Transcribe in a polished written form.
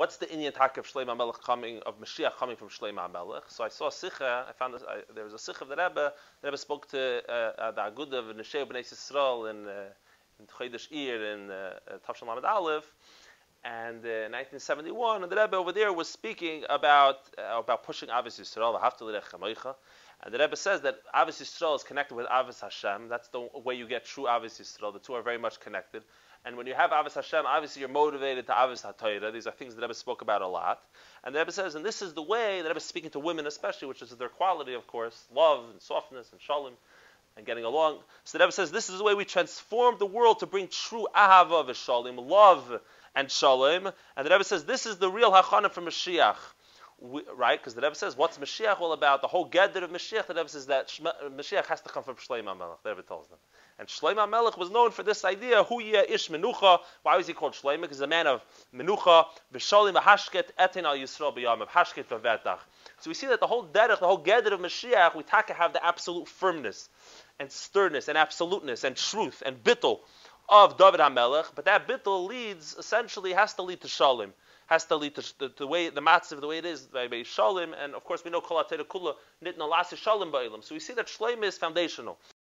what's the Inyan Tak of Shlomo HaMelech coming, of Mashiach coming from Shlomo HaMelech? So I saw a Sikha, I found this, there was a Sikha of the Rebbe spoke to the Agudah of Neshei B'nai Yisrael in Chodesh Iyar in Tafshan Lamed Aleph, and in 1971, and the Rebbe over there was speaking about pushing Avos Yisrael, V'ahavta l'recha kamocha, and the Rebbe says that Avos Yisrael is connected with Avos Hashem. That's the way you get true Avos Yisrael. The two are very much connected. And when you have Avos Hashem, obviously you're motivated to Avos HaTorah. These are things the Rebbe spoke about a lot. And the Rebbe says, and this is the way, the Rebbe is speaking to women especially, which is their quality, of course, love and softness and shalom and getting along. So the Rebbe says, this is the way we transform the world to bring true ahava v'shalom, love and shalom. And the Rebbe says, this is the real hachana for Mashiach. Right? Because the Rebbe says, what's Mashiach all about? The whole gedder of Mashiach, the Rebbe says that Mashiach has to come from Shlomo HaMelech. The Rebbe tells them. And Shlomo HaMelech was known for this idea, Hu yeh ish menucha. Why was he called Shlomo? Because he's a man of menucha, v'shalim v'hashket etin al Yisrael b'yam, of hashket v'vetach. So we see that the whole derech, the whole gedder of Mashiach, we taka have the absolute firmness and sternness and absoluteness and truth and bittul of David HaMelech, but that bittul leads, essentially, has to lead to shalom. Has to lead to the way the matzav, the way it is by shalom, and of course we know kol atayra kula nitna lasi shalom ba'ilam. So we see that shleim is foundational.